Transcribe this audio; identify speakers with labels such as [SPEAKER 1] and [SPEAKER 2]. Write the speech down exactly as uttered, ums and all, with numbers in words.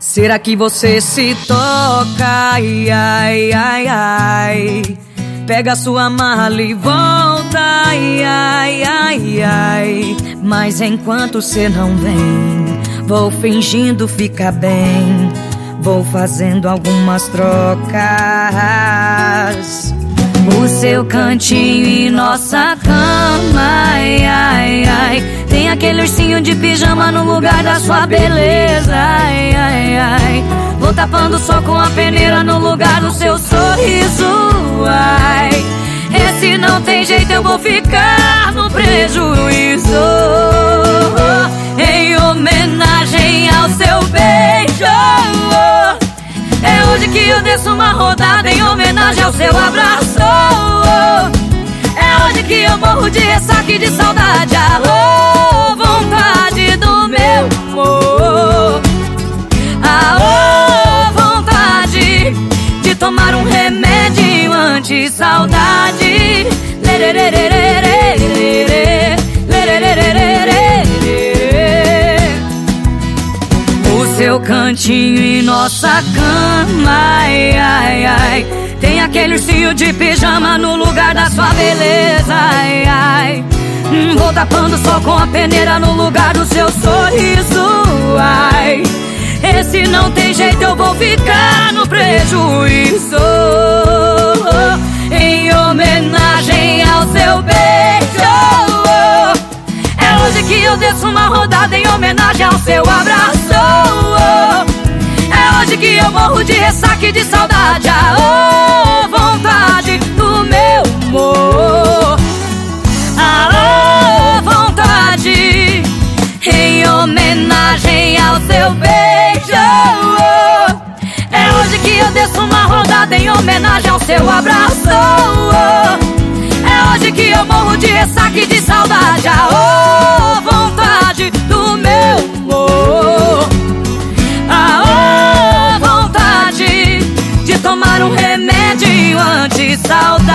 [SPEAKER 1] Será que você se toca? Ai, ai, ai, ai. Pega sua mala e volta. Ai, ai, ai, ai. Mas enquanto cê não vem, vou fingindo ficar bem. Vou fazendo algumas trocas. O seu cantinho e nossa cama. Ai, ai, ai. Tem aquele ursinho de pijama no lugar da sua beleza. Ai, ai, ai. Vou tapando só com a peneira no lugar do seu sorriso. Ai, esse não tem jeito, eu vou ficar no prejuízo. Em homenagem ao seu beijo, é hoje que eu desço uma rodada em homenagem ao seu abraço. É hoje que eu morro de ressaca e de saudade. Alô, vontade do meu amor. Alô, vontade de tomar um remédio anti-saudade. O seu cantinho e nossa cama. Ai, ai, ai. Tem aquele ursinho de pijama no lugar da sua beleza. Ai, ai. Vou tapando só com a peneira no lugar do seu sorriso. Ai, esse não tem jeito, eu vou ficar no prejuízo. Em homenagem ao seu beijo, é hoje que eu desço uma rodada em homenagem ao seu abraço. É hoje que eu morro de ressaca e de saudade. Alô, vontade do meu amor. Alô, vontade em homenagem ao seu beijo. É hoje que eu desço uma rodada em homenagem ao seu abraço. É hoje que eu morro de ressaca e de saudade. Alô, vontade do meu amor. Alô, vontade de tomar um remédio anti-saudade.